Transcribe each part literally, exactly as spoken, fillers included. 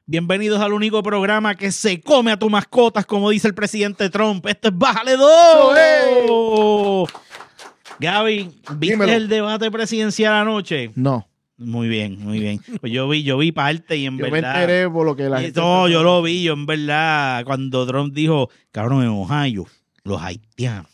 Bienvenidos al único programa que se come a tus mascotas, como dice el presidente Trump. Esto es Bájale dos. ¡Hey! Gaby, ¿viste Dímelo. el debate presidencial anoche? No. Muy bien, muy bien. Pues yo vi, yo vi parte y en yo verdad... Yo me enteré por lo que la gente... No, yo lo vi, yo en verdad, cuando Trump dijo, cabrón, en Ohio, los haitianos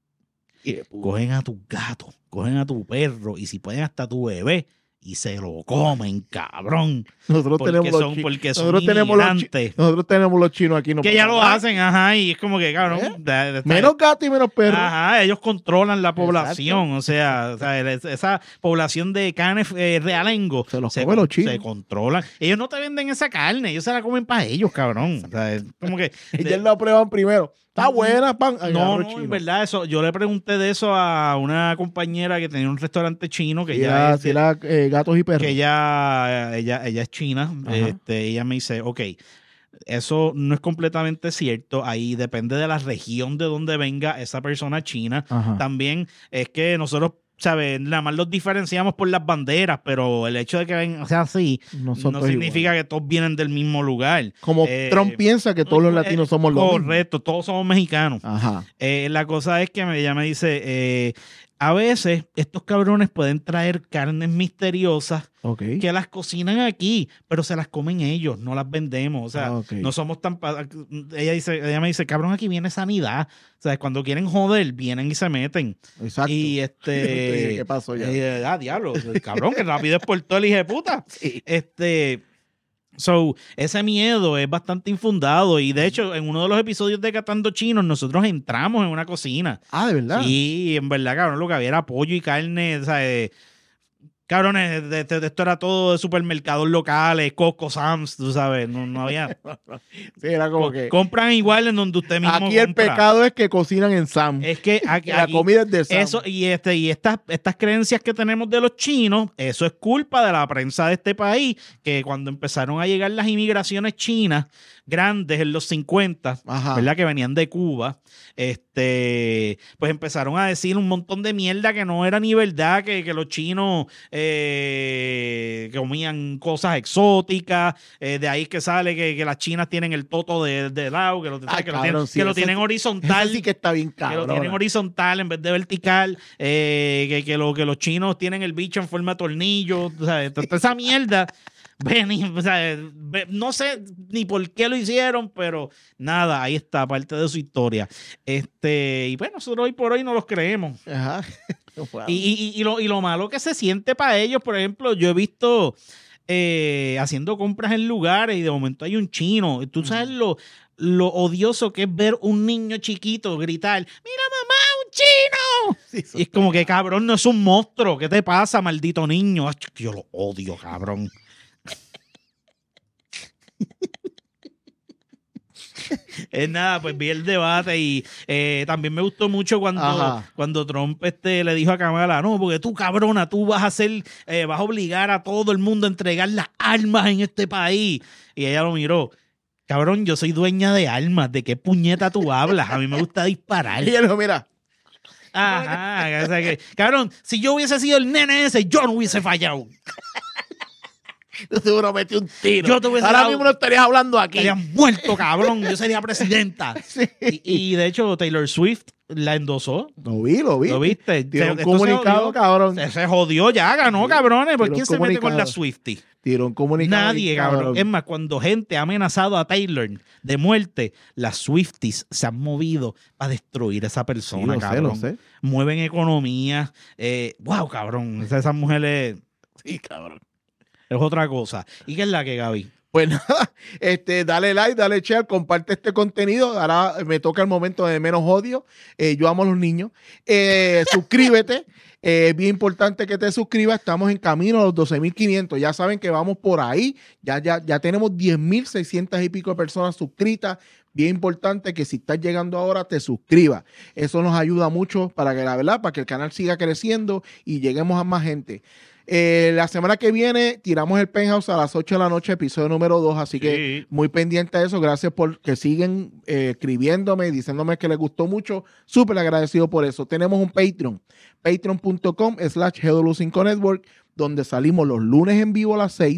cogen a tus gatos, cogen a tu perro y si pueden hasta a tu bebé y se lo comen, cabrón. Nosotros porque tenemos son, los porque son nosotros tenemos los chi- nosotros tenemos los chinos aquí. No que ya lo nada. hacen, ajá, y es como que, cabrón. ¿Eh? De, de, menos gatos y menos perros. Ajá, ellos controlan la población. Exacto. O sea, o sea, esa población de canes eh, realengo se los se, comen los chinos. Se controlan. Ellos no te venden esa carne, ellos se la comen para ellos, cabrón. O sea, es como que... ellos la prueban primero. Está buena, pan. Ay, no, no, chino. En verdad, eso, yo le pregunté de eso a una compañera que tenía un restaurante chino que si ya era, es de, si era eh, gatos y perros. Que ella, ella, ella es china. Este, ella me dice, ok, eso no es completamente cierto. Ahí depende de la región de donde venga esa persona china. Ajá. También es que nosotros, ¿sabes? Nada más los diferenciamos por las banderas, pero el hecho de que vengan, o sea, así, nosotros no significa igual. que todos vienen del mismo lugar. Como eh, Trump piensa que todos los latinos eh, somos los mismos. Correcto, todos somos mexicanos. Ajá. Eh, la cosa es que ella me dice, eh, a veces estos cabrones pueden traer carnes misteriosas okay. que las cocinan aquí, pero se las comen ellos, no las vendemos. O sea, ah, okay. no somos tan... Ella dice, ella me dice, cabrón, aquí viene sanidad. O sea, cuando quieren joder, vienen y se meten. Exacto. Y este... ¿Qué pasó ya? Eh, ah, diablo, cabrón, que rápido es por todo el hijo de puta. Sí. Este... So, ese miedo es bastante infundado y de hecho en uno de los episodios de Catando Chinos nosotros entramos en una cocina. Ah, ¿de verdad? Sí, en verdad, cabrón, lo que había era pollo y carne, o sea, eh, cabrones, de, de, de esto era todo de supermercados locales, Costco, Sam's, tú sabes, no, no había... sí, era como que... Compran igual en donde usted mismo Aquí el compra. pecado es que cocinan en Sam's. Es que aquí, la aquí, comida es de Sam's. Eso, y este, y estas, estas creencias que tenemos de los chinos, eso es culpa de la prensa de este país, que cuando empezaron a llegar las inmigraciones chinas grandes en los cincuenta, Ajá. ¿verdad? Que venían de Cuba, este, pues empezaron a decir un montón de mierda que no era ni verdad, que, que los chinos eh, que comían cosas exóticas, eh, de ahí que sale que, que las chinas tienen el toto de, de lado, que lo, Ay, que cabrón, lo tienen, sí, que lo tienen horizontal, sí que está bien cabrón, que lo tienen horizontal en vez de vertical, eh, que, que, lo, que los chinos tienen el bicho en forma de tornillo, o sea, toda esa mierda. Ven, o sea, no sé ni por qué lo hicieron, pero nada, ahí está, parte de su historia. Este, y bueno, nosotros hoy por hoy no los creemos. Ajá. Wow. Y, y, y, lo, y lo malo que se siente para ellos, por ejemplo, yo he visto eh, haciendo compras en lugares y de momento hay un chino. Y tú sabes lo, lo odioso que es ver un niño chiquito gritar, ¡mira mamá, un chino! Sí, y es como que cabrón, no es un monstruo. ¿Qué te pasa, maldito niño? Yo lo odio, cabrón. Es nada, pues vi el debate y eh, también me gustó mucho cuando, cuando Trump este, le dijo a Kamala, no, porque tú cabrona, tú vas a hacer, eh, vas a obligar a todo el mundo a entregar las armas en este país. Y ella lo miró, cabrón, yo soy dueña de armas, ¿de qué puñeta tú hablas? A mí me gusta disparar. Y ella no, mira. Ajá, o sea que, cabrón, si yo hubiese sido el nene ese, yo no hubiese fallado. Yo seguro metí un tiro. Yo te Ahora dado, mismo no estarías hablando aquí. Estarías muerto, cabrón. Yo sería presidenta. Sí. Y, y de hecho, Taylor Swift la endosó. Lo vi, lo vi. ¿Lo viste? Tiró un comunicado, se cabrón. Se, se jodió ya, ganó, cabrones. ¿Por quién se mete con la Swiftie? Tiró un comunicado. Nadie, cabrón. cabrón. Es más, cuando gente ha amenazado a Taylor de muerte, las Swifties se han movido para destruir a esa persona, sí, lo cabrón. Sé, lo sé. Mueven economía. Eh, wow, cabrón. O sea, esas mujeres... Sí, cabrón. Es otra cosa. ¿Y qué es la que, Gaby? Pues nada, este, dale like, dale share, comparte este contenido. Ahora me toca el momento de menos odio. Eh, yo amo a los niños. Eh, suscríbete. Es eh, bien importante que te suscribas. Estamos en camino a los doce mil quinientos. Ya saben que vamos por ahí. Ya, ya, ya tenemos diez mil seiscientas y pico de personas suscritas. Bien importante que si estás llegando ahora te suscribas. Eso nos ayuda mucho para que la verdad, para que el canal siga creciendo y lleguemos a más gente. Eh, la semana que viene tiramos el Penthouse a las ocho de la noche, episodio número dos, así sí. que muy pendiente de eso. Gracias por que siguen eh, escribiéndome, diciéndome que les gustó mucho. Súper agradecido por eso. Tenemos un Patreon, patreon punto com slash G W cinco Network, donde salimos los lunes en vivo a las seis,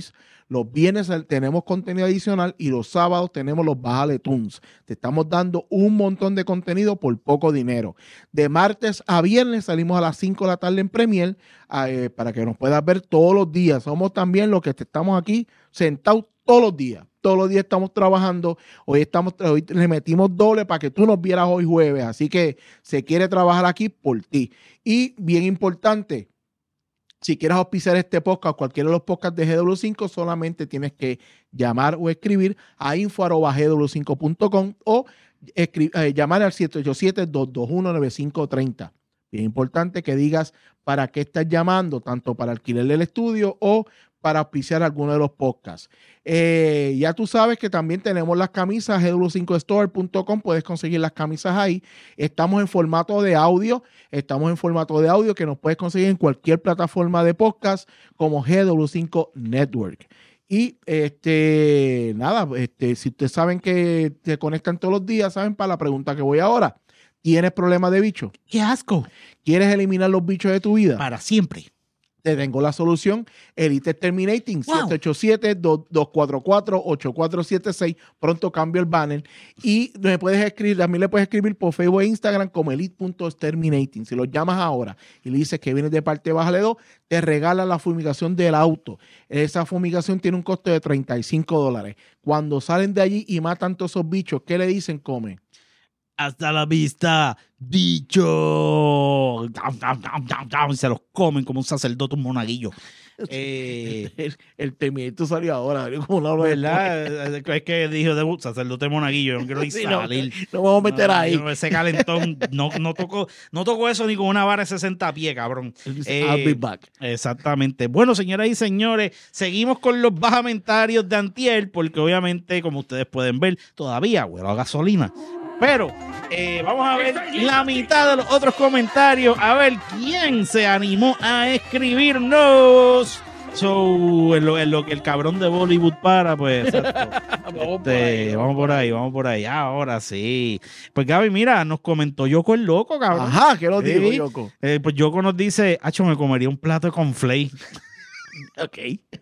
Los viernes tenemos contenido adicional y los sábados tenemos los Bájale Tunes. Te estamos dando un montón de contenido por poco dinero. De martes a viernes salimos a las cinco de la tarde en Premier eh, para que nos puedas ver todos los días. Somos también los que estamos aquí sentados todos los días. Todos los días estamos trabajando. Hoy estamos hoy le metimos doble para que tú nos vieras hoy jueves. Así que se quiere trabajar aquí por ti. Y bien importante, si quieres auspiciar este podcast o cualquiera de los podcasts de G W cinco, solamente tienes que llamar o escribir a info arroba g w cinco punto com o eh, llamar al siete ocho siete, dos dos uno, nueve cinco tres cero. Bien importante que digas para qué estás llamando, tanto para alquiler del estudio o para auspiciar alguno de los podcasts. Eh, ya tú sabes que también tenemos las camisas, g w cinco store punto com, puedes conseguir las camisas ahí. Estamos en formato de audio, estamos en formato de audio que nos puedes conseguir en cualquier plataforma de podcast como G W cinco Network. Y este, nada, este, si ustedes saben que te conectan todos los días, saben para la pregunta que voy ahora. ¿Tienes problemas de bichos? ¡Qué asco! ¿Quieres eliminar los bichos de tu vida? Para siempre. Te tengo la solución. Elite Terminating, wow. siete ocho siete, dos cuatro cuatro, ocho cuatro siete seis. Pronto cambio el banner. Y me puedes escribir, también le puedes escribir por Facebook e Instagram como elite punto terminating. Si los llamas ahora y le dices que vienes de parte de Bájale dos, te regalan la fumigación del auto. Esa fumigación tiene un costo de treinta y cinco dólares. Cuando salen de allí y matan todos esos bichos, ¿qué le dicen? Come. Hasta la vista, bicho. Se los comen como un sacerdote, un monaguillo. Eh, el, el Terminator salió ahora, como una ¿verdad? Es que dijo de sacerdote monaguillo, yo no quiero ni sí, salir. No, no vamos a meter no, ahí. No, ese calentón, no, no tocó, no tocó eso ni con una vara de sesenta pies, cabrón. Eh, I'll be back. Exactamente. Bueno, señoras y señores, seguimos con los bajamentarios de antier, porque obviamente, como ustedes pueden ver, todavía huele a gasolina. Pero eh, vamos a ver la mitad de los otros comentarios, a ver quién se animó a escribirnos. So, en lo, en lo que el cabrón de Bollywood para, pues vamos, este, por ahí, vamos por ahí, vamos por ahí. Ahora sí. Pues Gaby, mira, nos comentó Yoko el loco, cabrón. Ajá, ¿qué lo sí. digo, Yoko? Eh, pues Yoko nos dice, acho, me comería un plato de conflay. Ok.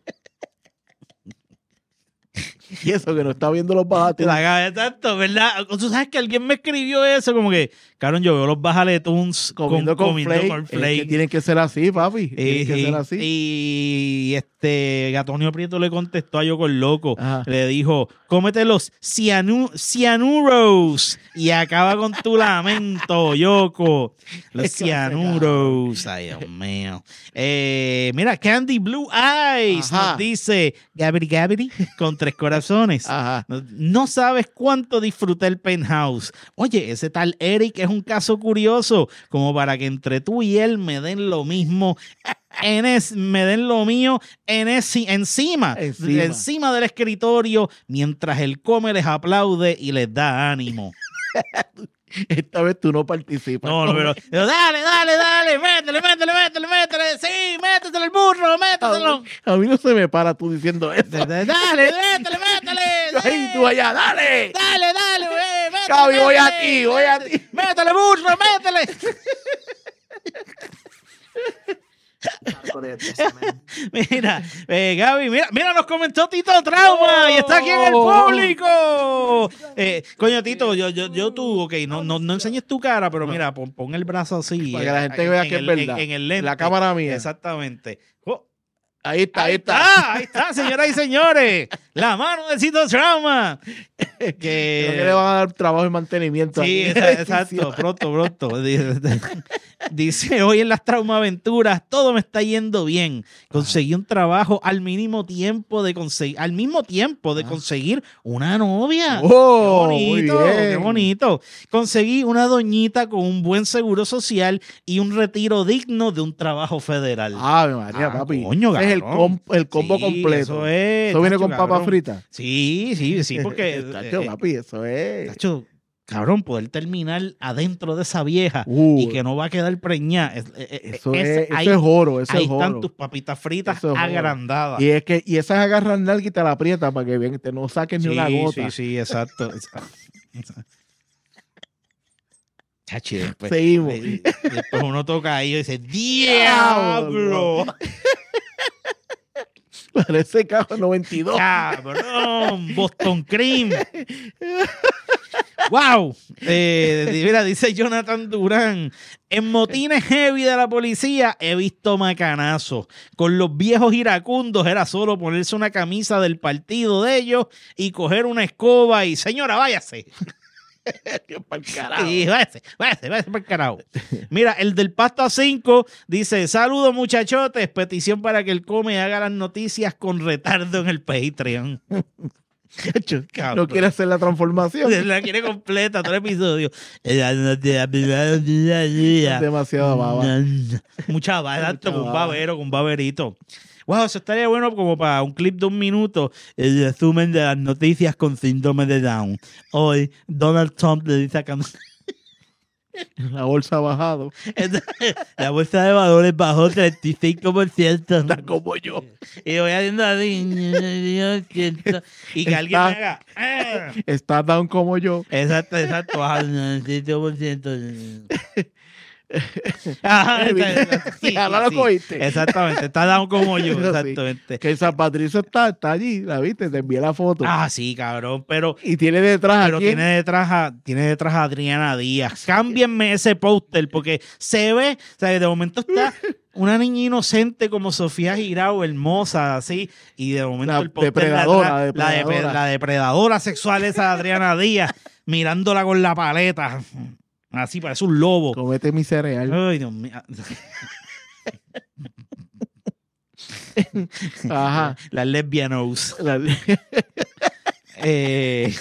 Y eso que no está viendo los Bájale. La Gaby, tanto, ¿verdad? Tú sabes que alguien me escribió eso, como que, cabrón, yo veo los Bájale Tunes comiendo con, con flake. Con flake. Es que tienen que ser así, papi. Tienen y, que ser así. Y este Gatonio Prieto le contestó a Yoko el loco. Ajá. Le dijo, cómete los cianu, cianuros y acaba con tu lamento, Yoko. Los cianuros. Ay, Dios mío. Eh, mira, Candy Blue Eyes Ajá. nos dice, Gabri Gabri, con tres corazones. Ajá. No, no sabes cuánto disfruté el Penthouse. Oye, ese tal Eric es un caso curioso, como para que entre tú y él me den lo mismo, en es, me den lo mío en ese, encima, encima, encima del escritorio, mientras él come, les aplaude y les da ánimo. Esta vez tú no participas. No, no, pero, pero dale, dale, dale, métele, métele, métele, métele, sí, métetele el burro, métetelo. A mí no se me para tú diciendo eso. Dale, métele, métele. Ay, tú allá, dale. Dale, dale, güey, métele. Gaby, voy a ti, voy a ti. Métele, burro, métele. Mira, eh, Gaby, mira, mira, nos comentó Tito Trauma oh, y está aquí en el público. Eh, coño, Tito, yo, yo, yo tú, ok, no, no, no enseñes tu cara, pero mira, pon, pon el brazo así. Para que la gente vea que es verdad. En, en el lente. La cámara mía. Exactamente. Oh. Ahí está, ahí, ahí está. está. Ahí está, señoras y señores. La mano de Tito Trauma. Que... Creo que le van a dar trabajo y mantenimiento. Sí, exacto, pronto, pronto. Dice, hoy en las Traumaventuras todo me está yendo bien. Conseguí un trabajo al mínimo tiempo de conseguir, al mismo tiempo de conseguir una novia. Oh, qué bonito, qué bonito. Conseguí una doñita con un buen seguro social y un retiro digno de un trabajo federal. Ave María, ah, papi. Coño, es el, com el combo sí, completo. Eso es. Eso viene con papas fritas. Sí, sí, sí, porque. Tacho, eh, papi, eso es. Tacho, cabrón, poder terminar adentro de esa vieja uh, y que no va a quedar preñada. Es, eso, es, es, ahí, eso es oro, eso ahí es oro. Ahí están tus papitas fritas agrandadas. Y es que y esas agarran nalga y te la aprietan para que bien, te no saquen sí, ni una gota. Sí, sí, exacto. Chachi, después, seguimos. Después uno toca ahí y dice, ¡diablo! Parece cajo noventa y dos. Cabrón, Boston Cream. Wow. Eh, mira, dice Jonathan Durán. En motines heavy de la policía he visto macanazos. Con los viejos iracundos era solo ponerse una camisa del partido de ellos y coger una escoba y señora, váyase. Sí, váyase, váyase, váyase para el carajo. Mira, el del Pasto a cinco dice: saludos muchachotes, petición para que el Come haga las noticias con retardo en el Patreon. No quiere hacer la transformación. La quiere completa, todo el episodio. Demasiado baba. Mucha baba, con un babero, con un baberito. Wow, eso estaría bueno como para un clip de un minuto. El resumen de las noticias con síndrome de Down. Hoy, Donald Trump le dice a Cam... La bolsa ha bajado. La bolsa de valores bajó treinta y cinco por ciento. Está como yo. Y voy haciendo así. Y que Está, alguien me haga. ¡Ah! Está down como yo. Exacto, exacto. Baja treinta y cinco por ciento. Ajá, sí, ahora lo cogiste. Exactamente, está down como yo. Exactamente. Sí. Que el San Patricio está, está allí, la viste, te envié la foto. Ah, sí, cabrón, pero. Y tiene detrás Pero a quién? tiene detrás a, tiene detrás a Adriana Díaz. Cámbienme ese póster porque se ve, o sea, de momento está una niña inocente como Sofía Girau, hermosa, así, y de momento la el póster depredadora, de atrás, depredadora. La, de, la depredadora sexual esa de Adriana Díaz, mirándola con la paleta. Así, parece un lobo. Comete mi cereal. Ay, Dios mío. Ajá. La lesbianos. La... eh...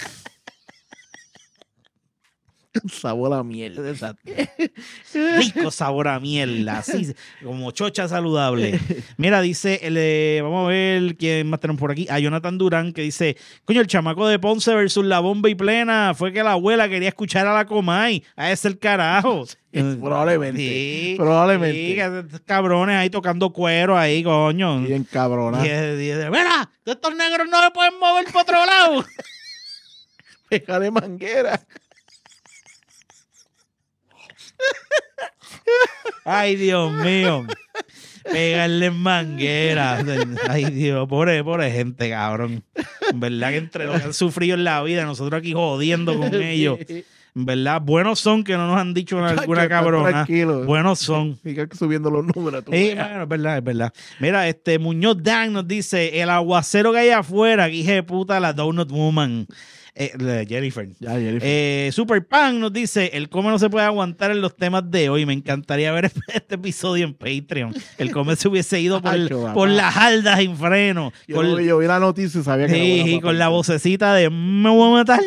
Sabor a miel. Exacto. Rico sabor a miel, así como chocha saludable. Mira, dice, el, eh, vamos a ver quién más tenemos por aquí. A Jonathan Durán, que dice: coño, el chamaco de Ponce versus la bomba y plena. Fue que la abuela quería escuchar a la Comay. A ese el carajo. Probablemente. Sí, probablemente. Sí, que cabrones ahí tocando cuero ahí, coño. Bien cabrona. Y, y, y, mira, estos negros no se pueden mover por otro lado. Pégale manguera. Ay, Dios mío. Pegarle en manguera. Ay, Dios, pobre, pobre gente, cabrón. En verdad que entre los que han sufrido en la vida, nosotros aquí jodiendo con ellos. En verdad, buenos son que no nos han dicho alguna cabrona. Tranquilo. Buenos son. Sigan subiendo los números. Sí, bueno, es verdad, es verdad. Mira, este Muñoz Dan nos dice: el aguacero que hay afuera, que hija de puta, la Donut Woman. Eh, Jennifer. Ya, Jennifer. Eh, Super Pan nos dice: el Come no se puede aguantar en los temas de hoy. Me encantaría ver este episodio en Patreon. El Come se hubiese ido por, Acho, por las haldas sin freno. Yo, con, yo vi la noticia y sabía que sí, era con la vocecita de me voy a matar.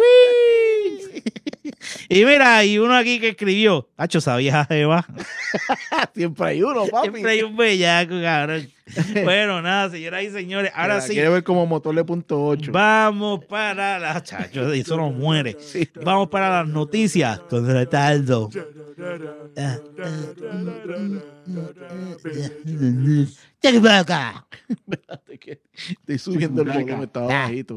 Y mira, hay uno aquí que escribió: Hacho, esa vieja jeva. Siempre hay uno, papi. Siempre hay un bellaco, cabrón. Bueno, nada, señoras y señores, ahora sí. Quiere ver como motor de punto ocho. Vamos para las chachos, eso nos muere. Sí. Vamos para las noticias con retardo. Espérate que estoy subiendo el volumen, estaba bajito.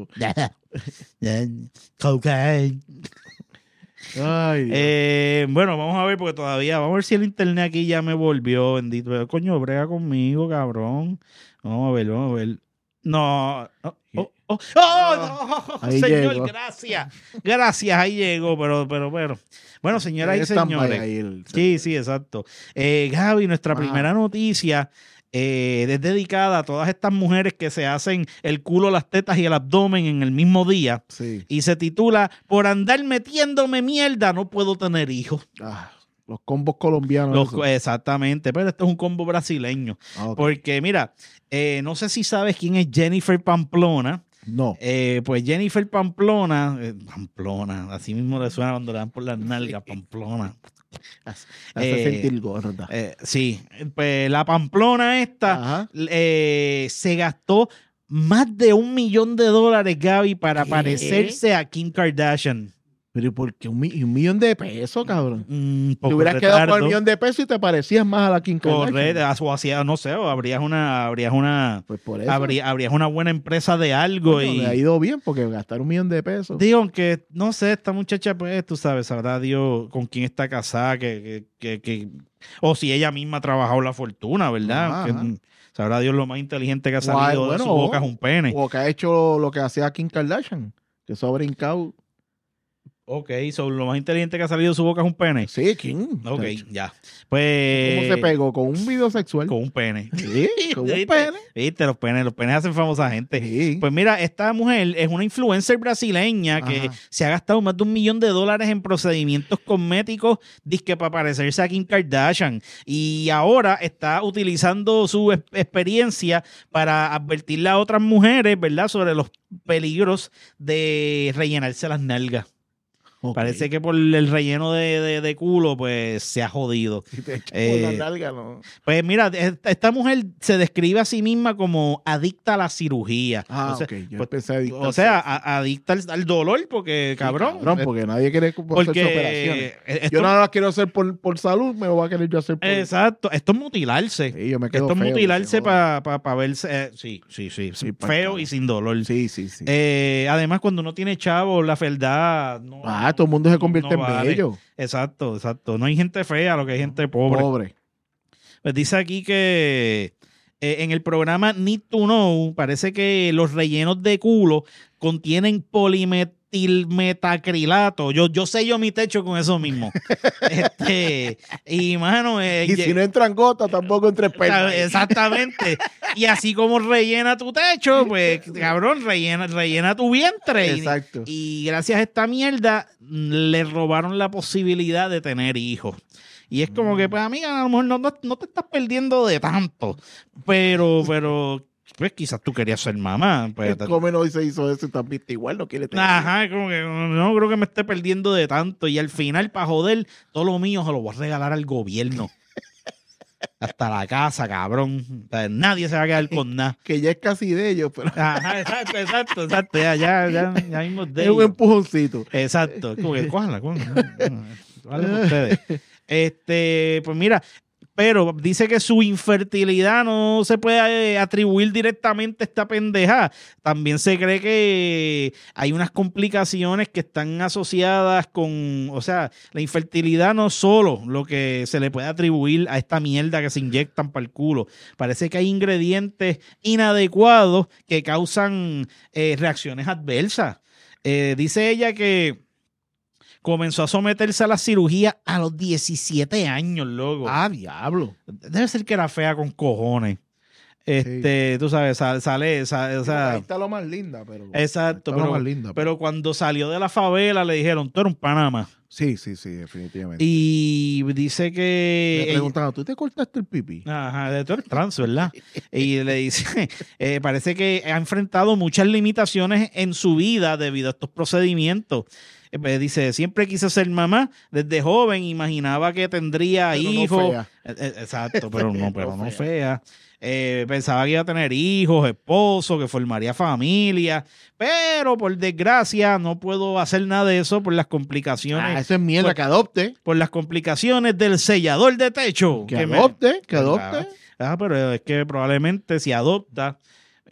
Cocaine. Ay, eh, bueno, vamos a ver porque todavía, vamos a ver si el internet aquí ya me volvió, bendito. Coño, brega conmigo, cabrón. Vamos a ver, vamos a ver. No. Oh, oh, oh, oh, no, señor, llegó. Gracias. Gracias, ahí llegó, pero, pero, pero. Bueno, señoras y señores. El... Sí, sí, exacto. Eh, Gaby, nuestra ah. primera noticia. Eh, es dedicada a todas estas mujeres que se hacen el culo, las tetas y el abdomen en el mismo día. Sí. Y se titula: por andar metiéndome mierda no puedo tener hijos. Ah, los combos colombianos. Los, exactamente, pero este es un combo brasileño. Ah, okay. Porque mira, eh, no sé si sabes quién es Jennifer Pamplona. No. Eh, pues Jennifer Pamplona, eh, Pamplona, así mismo le suena cuando le dan por las nalgas, Pamplona. Hace eh, sentir gorda. Eh, sí, pues la Pamplona esta eh, se gastó más de un millón de dólares, Gaby, para ¿qué? Parecerse a Kim Kardashian. Pero ¿por qué un, un millón de pesos, cabrón? Mm, te hubieras retardo. Quedado con el millón de pesos y te parecías más a la Kim Kardashian. Correcto, o hacía, no sé, o habrías una, habrías una, pues por eso. Habría, habrías una buena empresa de algo. Bueno, y le ha ido bien porque gastar un millón de pesos. Digo que, no sé, esta muchacha, pues, tú sabes, sabrá Dios con quién está casada, que, que, que, que o si ella misma ha trabajado la fortuna, ¿verdad? Que, Sabrá Dios lo más inteligente que ha salido bueno, de su boca es un pene. O que ha hecho lo que hacía Kim Kardashian, que eso ha brincado. Ok, so, lo más inteligente que ha salido de su boca es un pene. Sí, Kim. Ok, ya. Pues... ¿Cómo se pegó? ¿Con un video sexual? Con un pene. Sí, con un ¿Viste? pene. Viste, los penes, los penes hacen famosa gente. Sí. Pues mira, esta mujer es una influencer brasileña que Ajá. se ha gastado más de un millón de dólares en procedimientos cosméticos dizque para parecerse a Kim Kardashian. Y ahora está utilizando su es- experiencia para advertirle a otras mujeres, ¿verdad?, sobre los peligros de rellenarse las nalgas. Okay. Parece que por el relleno de, de, de culo, pues se ha jodido. Si te echas Eh, por la nalga, no. Pues mira, esta esta mujer se describe a sí misma como adicta a la cirugía. Ah, o sea, ok. Yo pues, empecé a adictar o sea, sexo. a- adicta al, al dolor, porque Sí, cabrón. cabrón, porque nadie quiere hacerse porque operaciones. esto- Yo nada más quiero hacer por, por salud, me lo voy a querer yo hacer por... Exacto, esto es mutilarse. Sí, yo me quedo Esto es feo, mutilarse me quedo- para pa, pa verse. eh, sí, sí, sí. Sí, pa'l feo carajo. y sin dolor. Sí, sí, sí. Eh, además, cuando uno tiene chavo, la fealdad. No, ah, todo el mundo se no- convierte no en vale. bello. Exacto, exacto. No hay gente fea, lo que hay gente pobre. Pobre. Pues dice aquí que eh, en el programa Need to Know parece que los rellenos de culo contienen polimetilmetacrilato. Yo, yo sello mi techo con eso mismo. este, y mano, eh, Y si no entran gotas, tampoco entre o sea, perlas. exactamente. Y así como rellena tu techo, pues cabrón, rellena, rellena tu vientre. Y- Exacto. Y, gracias a esta mierda le robaron la posibilidad de tener hijos. Y es como que, pues, amiga, a lo mejor no, no, no te estás perdiendo de tanto. Pero, pero, pues quizás tú querías ser mamá. Pues, El Comen hoy se hizo eso y también está igual, no quiere tener. ajá, como que no creo que me esté perdiendo de tanto. Y al final, para joder, todo lo mío se lo voy a regalar al gobierno. Hasta la casa, cabrón. O sea, nadie se va a quedar con nada. Que ya es casi de ellos, pero Ajá, exacto, exacto, exacto. Ya, ya, ya, ya mismo es de es un ellos. empujoncito. Exacto. Como que cójanla, cójanla. Vale por ustedes. Este, pues mira, pero dice que su infertilidad no se puede eh, atribuir directamente a esta pendeja. También se cree que hay unas complicaciones que están asociadas con, o sea, la infertilidad no es solo lo que se le puede atribuir a esta mierda que se inyectan para el culo. Parece que hay ingredientes inadecuados que causan eh, reacciones adversas. Eh, dice ella que comenzó a someterse a la cirugía a los diecisiete años, loco. Ah, diablo. Debe ser que era fea con cojones. Este, tú sabes, sale, sale, sale, o sea, Ahí está lo más linda, pero. exacto, está lo pero, más linda, pero cuando salió de la favela le dijeron, tú eres un Panamá. Sí, sí, sí, definitivamente. Y dice que... Me preguntaban, ¿tú te cortaste el pipí? Ajá, tú eres trans, ¿verdad? Y le dice, eh, parece que ha enfrentado muchas limitaciones en su vida debido a estos procedimientos. Eh, pues dice, siempre quise ser mamá, desde joven imaginaba que tendría Pero no hijos. fea. Eh, eh, exacto, pero no, pero No no fea. fea. Eh, pensaba que iba a tener hijos, esposo, que formaría familia, pero por desgracia no puedo hacer nada de eso por las complicaciones. Ah, eso es mierda, Por- que adopte. Por las complicaciones del sellador de techo. Que me- adopte, que ¿verdad? adopte. Ah, pero es que probablemente si adopta,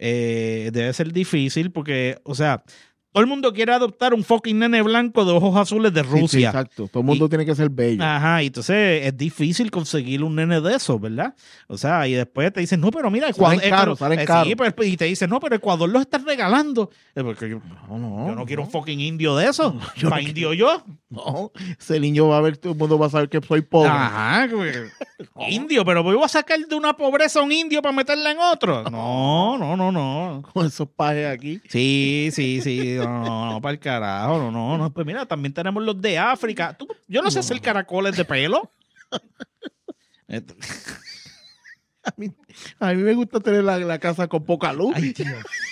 eh, debe ser difícil porque, o sea, todo el mundo quiere adoptar un fucking nene blanco de ojos azules de Sí, sí, Rusia. exacto. Todo el mundo Y- tiene que ser bello. Ajá, y entonces es difícil conseguir un nene de esos, ¿verdad? O sea, y después te dicen, no, pero mira, Salen Ecuador, caros, salen caros. Sí, pero- y te dicen, no, pero Ecuador los está regalando. Es porque yo, No, no. yo no quiero un fucking indio de esos. yo ¿Para no indio yo? No, ese niño va a ver, todo el mundo va a saber que soy pobre. Ajá, como que, indio, pero voy a sacar de una pobreza a un indio para meterla en otro. No, no, no, no. Con esos pajes aquí. Sí, sí, sí, no, no, no, para el carajo, no, no, no. Pues mira, también tenemos los de África. Tú- yo no sé hacer caracoles de pelo. Esto- A mí, a mí me gusta tener la, la casa con poca luz. Ay, Dios.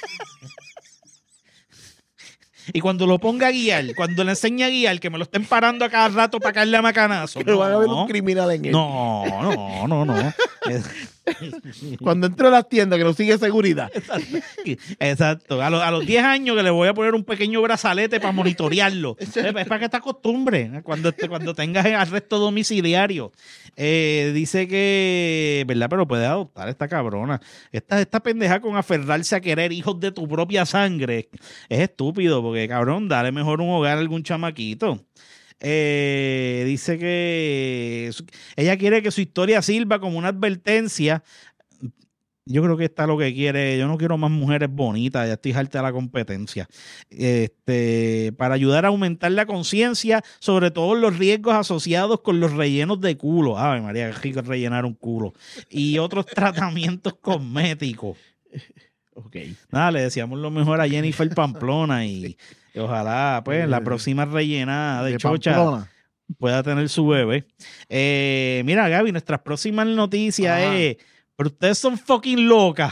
Y cuando lo ponga a guiar, cuando le enseñe a guiar, que me lo estén parando a cada rato para caerle a macanazo. que van a ver No, un criminal en él. no, no, no, no. Cuando entre a las tiendas que no sigue seguridad. Exacto. A, los- a los diez años que le voy a poner un pequeño brazalete para monitorearlo. Es, es para que te acostumbres ¿eh? cuando, te- cuando tengas arresto domiciliario. Eh, dice que, ¿verdad? Pero puede adoptar esta cabrona. Esta, esta pendeja con aferrarse a querer hijos de tu propia sangre. Es estúpido porque, cabrón, dale mejor un hogar a algún chamaquito. Eh, dice que su- ella quiere que su historia sirva como una advertencia Yo creo que está lo que quiere. Yo no quiero más mujeres bonitas, ya estoy harta de la competencia. Este, para ayudar a aumentar la conciencia sobre todos los riesgos asociados con los rellenos de culo. Ay, María, qué rico es rellenar un culo. Y otros tratamientos cosméticos. Ok. Nada, le deseamos lo mejor a Jennifer Pamplona y, y ojalá, pues, la próxima rellenada de, de chocha Pamplona pueda tener su bebé. Eh, mira, Gaby, nuestras próximas noticias Ajá. es... Pero ustedes son fucking locas.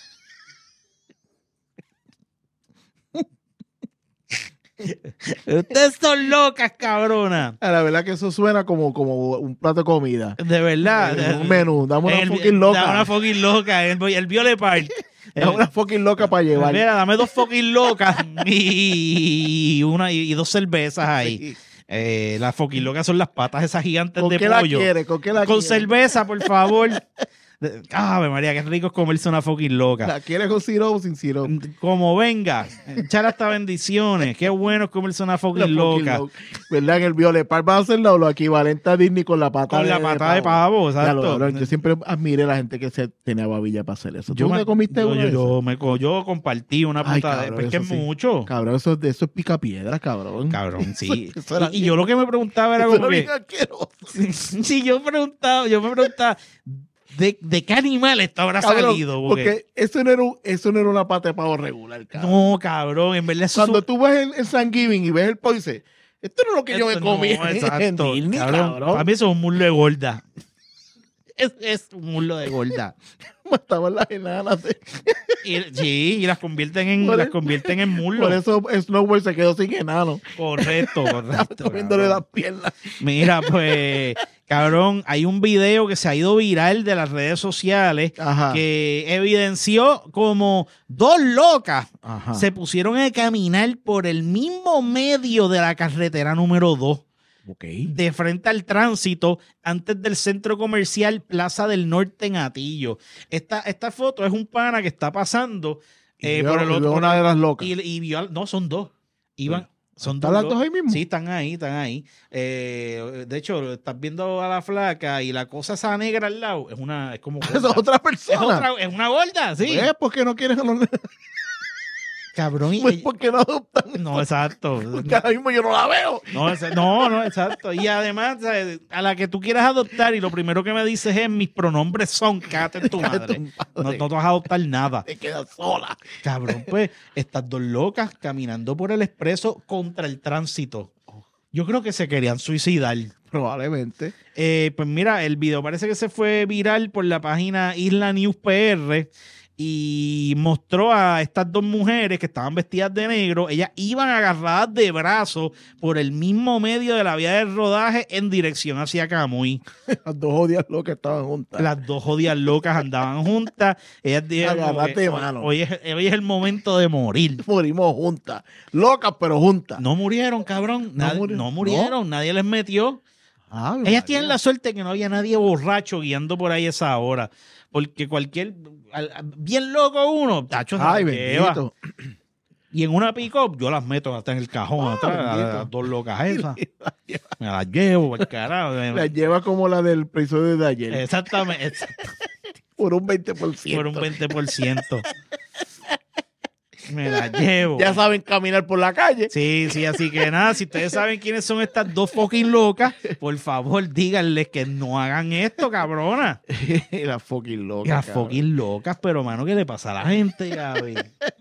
Ustedes son locas, cabrona. La verdad que eso suena como, como un plato de comida. De verdad. Eh, un menú. Dame una el, fucking loca. Dame una fucking loca. El, el Violet Park. Dame una fucking loca para llevar. Mira, dame dos fucking locas y, una, y, y dos cervezas ahí. Sí. Eh, las fucking locas son las patas esas gigantes ¿Con de qué pollo. La quiere? ¿Con qué la Con quiere? cerveza, por favor. Ave María, qué rico es comerse una fucking loca. ¿La quieres con sirope o sin sirope? Como venga, echar hasta bendiciones. Qué bueno es comerse una fucking, fucking loca. Loca. ¿Verdad? En el Violet Park va a ser lo, lo equivalente a Disney con la pata con de la pata de pavo, exacto. Ya, lo, lo, yo siempre admiré a la gente que se tenía babilla para hacer eso. ¿Tú yo me, me comiste yo, una yo, yo, me, yo compartí una puta Ay, cabrón, de... Es que es sí. mucho. Cabrón, eso, eso es pica piedra, cabrón. Cabrón, sí. eso, eso y, y yo lo que me preguntaba era como que... Sí, yo preguntaba, yo me preguntaba... ¿De, ¿De qué animal esto habrá cabrón, salido? Porque, porque eso, no era un, eso no era una pata de pavo regular, cabrón. No, cabrón, en verdad eso... Cuando tú ves el, el Thanksgiving y ves el pollo, dices, esto no es lo que esto yo me comí no, exacto, en Disney, cabrón. cabrón. Para mí eso es un muslo de gorda. Es, es un muslo de gorda. Mataban las enanas. ¿eh? Y, sí, y las convierten en, las convierten en muslo. Por eso Snowball se quedó sin enano. Correcto, correcto. Comiéndole las piernas. Mira, pues, cabrón, hay un video que se ha ido viral de las redes sociales Ajá. que evidenció como dos locas Ajá. se pusieron a caminar por el mismo medio de la carretera número dos. Okay. De frente al tránsito antes del centro comercial Plaza del Norte en Atillo. Esta, esta foto es un pana que está pasando eh, vio, por el otro. Una de las locas. Y, y vio, no, son dos. Iban, son ¿Están dos las dos ahí mismo? Sí, están ahí, están ahí. Eh, de hecho, estás viendo a la flaca y la cosa esa negra al lado es una, es como. Es otra persona. Es, otra, es una gorda, sí. Pues, ¿por qué no quieres a los Cabrón. Y, pues porque no adoptan. No, exacto. Porque ahora mismo yo no la veo. No, no, no, exacto. Y además, a la que tú quieras adoptar y lo primero que me dices es mis pronombres son, cállate en tu madre. No, no te vas a adoptar nada. Te quedas sola. Cabrón, pues, estas dos locas caminando por el expreso contra el tránsito. Yo creo que se querían suicidar. Probablemente. Eh, pues mira, el video parece que se fue viral por la página Isla News P R. Y mostró a estas dos mujeres que estaban vestidas de negro. Ellas iban agarradas de brazos por el mismo medio de la vía de rodaje en dirección hacia Camuy. Las dos jodidas locas estaban juntas. Las dos jodidas locas andaban juntas. Ellas dijeron, agarrate de mano. Hoy es, hoy es el momento de morir. Morimos juntas. Locas, pero juntas. No murieron, cabrón. No, Nad, muri no murieron. ¿No? Nadie les metió. Ah, ellas María. Tienen la suerte que no había nadie borracho guiando por ahí a esa hora. Porque cualquier, bien loco uno, tacho, Ay, lleva. Y en una pick-up yo las meto hasta en el cajón oh, atrás, a las dos locas esas. Me las llevo, por carajo. Las lleva como la del episodio de ayer. Exactamente. exactamente. Por un veinte por ciento. Por un veinte por ciento. Me la llevo. Ya saben caminar por la calle. Sí, sí, así que nada, si ustedes saben quiénes son estas dos fucking locas, por favor díganles que no hagan esto, cabrona. Las fucking locas. Las fucking locas, pero mano, ¿qué le pasa a la gente, Gaby?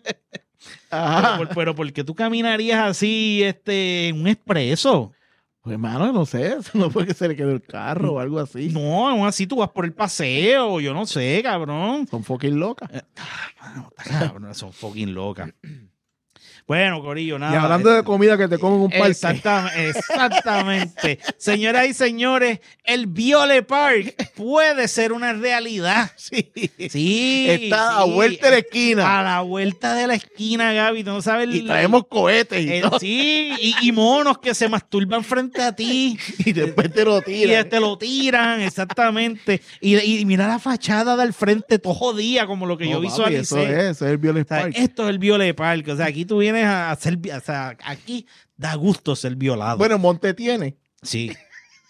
Ajá. Pero, pero ¿por qué tú caminarías así este, en un expreso? Pues, hermano, no sé, no fue que se le quedó el carro o algo así. No, aún así tú vas por el paseo, yo no sé, cabrón. Son fucking locas. Eh, mano, cabrón, son fucking locas. Bueno, corillo, nada. Y hablando de comida que te comen un parque. Exactamente, exactamente. Señoras y señores, el Violet Park puede ser una realidad. Sí. Sí. Está sí. a vuelta de la esquina. A la vuelta de la esquina, Gaby. ¿Tú no sabes? Y traemos cohetes y el, todo. Sí, y, y monos que se masturban frente a ti. Y después te lo tiran. Y te lo tiran, exactamente. Y, y mira la fachada del frente, todo jodida, como lo que no, yo visualicé. Eso es, eso es el Violet Park. O sea, esto es el Violet Park. O sea, aquí tú vienes a hacer, o sea, aquí da gusto ser violado. Bueno, Monte tiene. Sí.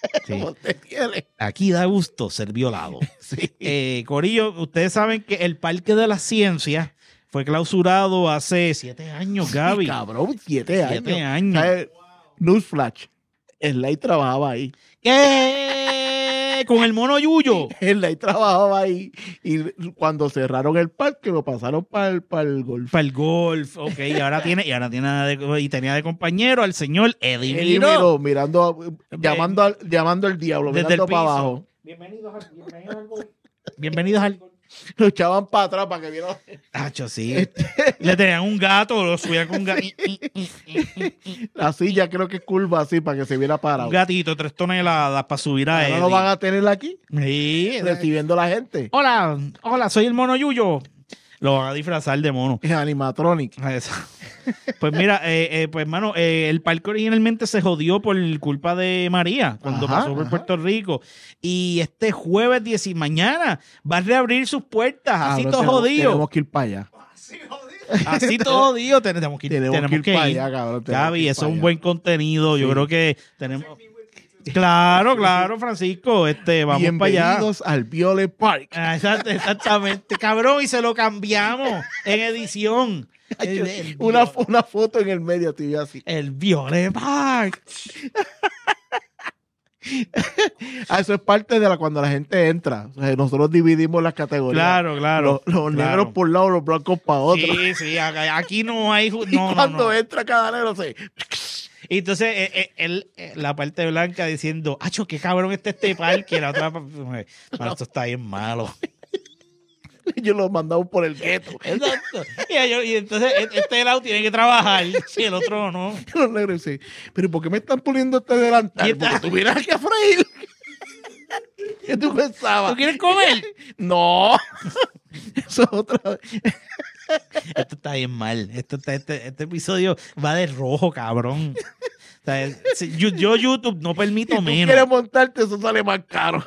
Sí. Usted tiene. Aquí da gusto ser violado. Sí. Eh, Corillo, ustedes saben que el Parque de las Ciencias fue clausurado hace siete años, Gaby. Sí, cabrón, siete años. Siete años. ¿Sabes? Newsflash. Slay trabajaba ahí. ¿Qué? Con el mono Yuyo. Slay trabajaba ahí. Y cuando cerraron el parque, lo pasaron para el, para el golf. Para el golf, ok, y ahora tiene, y ahora tiene de, y tenía de compañero al señor Eddie Eddie Miró. Miró, mirando, llamando al, llamando al diablo, Desde mirando el para piso. abajo. Bienvenidos al, bienvenidos al golf. Bienvenidos al golf. Lo echaban para atrás para que viera. Tacho, sí. Le tenían un gato, lo subían con un gato. La silla creo que es curva así para que se viera parado. Un gatito, tres toneladas para subir a Ahora Eddie. lo van a tener aquí, Sí. recibiendo a la gente. Hola, hola, soy el mono Yuyo. Lo van a disfrazar de mono. Es animatronic. Eso. Pues mira, eh, eh, pues hermano, eh, el parque originalmente se jodió por culpa de María cuando Ajá, pasó por ajá. Puerto Rico. Y este jueves diez y mañana va a reabrir sus puertas, así Cabrón, todo tenemos- jodido. Tenemos que ir para allá. Así todo jodido. Tenemos que ir. Tenemos, tenemos que ir que para ir. allá, cabrón. tenemos que Gaby, ir eso es para un allá. buen contenido. Yo Sí. creo que tenemos. Claro, claro, Francisco. Este, vamos para allá. Bienvenidos al Violet Park. Ah, exact- exactamente, cabrón, y se lo cambiamos en edición. El, el Una, Violet- una foto en el medio, tío, así. el Violet Park. Ah, eso es parte de la cuando la gente entra. O sea, nosotros dividimos las categorías. Claro, claro. Los, los claro. negros por un lado, los blancos para otro. Sí, sí, acá- aquí no hay. ju- Y No, no, cuando no. entra cada negro se... Y entonces, eh, eh, él, eh, la parte blanca diciendo, acho, qué cabrón está este parque. Y la otra, "Mano, esto está bien malo". Ellos los mandamos por el gueto. Exacto. Y, ellos- y entonces, e- este lado tiene que trabajar, si el otro no. Los negros dicen, pero ¿por qué me están poniendo este delantal? ¿Qué tal? Porque tú vienes aquí a freír. ¿Qué tú pensabas? ¿Tú quieres comer? No. Eso es otra vez. Esto está bien mal. Esto está- este, este episodio va de rojo, cabrón. O sea, si- yo, yo YouTube no permito Si tú menos. quieres montarte, eso sale más caro.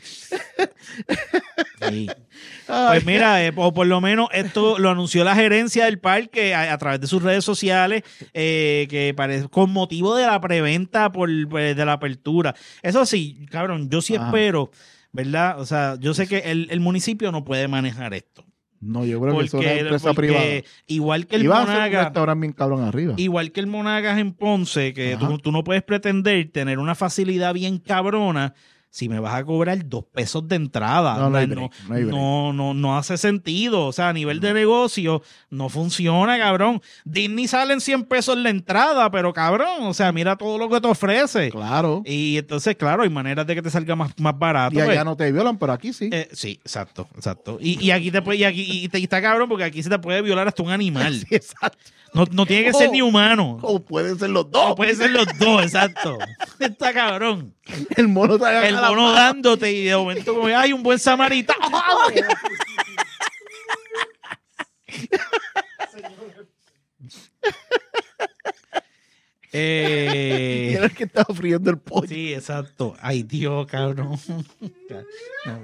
Sí. Ay, Pues mira, eh, o por lo menos esto lo anunció la gerencia del parque a, a través de sus redes sociales, eh, que parece con motivo de la preventa por, pues, de la apertura. Eso sí, cabrón, yo sí Ajá. espero, ¿verdad? O sea, yo sé que el, el municipio no puede manejar esto. No, yo creo que eso es una Porque, empresa porque privada. igual que el Y va a ser un Monagas, restaurante bien cabrón arriba. igual que el Monagas en Ponce, que Ajá. tú, tú no puedes pretender tener una facilidad bien cabrona si me vas a cobrar dos pesos de entrada. No, no hay no, break, no hay break. no, no, no hace sentido. O sea, a nivel de negocio no funciona, cabrón. Disney sale en cien pesos la entrada, pero cabrón, o sea, mira todo lo que te ofrece. Claro. Y entonces, claro, hay maneras de que te salga más, más barato. Y allá pues. no te violan, pero aquí sí. Eh, sí, exacto, exacto. Y, y aquí te puede, y aquí y te- y está cabrón porque aquí se te puede violar hasta un animal. Sí, exacto. No, no tiene que ser Oh. ni humano. O pueden ser los dos. No, puede ser los dos, exacto. Está cabrón. El mono te agarra El la mono mano. dándote y de momento como, ay, un buen samaritano. Y eh, era el que estaba friendo el pollo. sí, exacto. Ay, Dios, cabrón. No.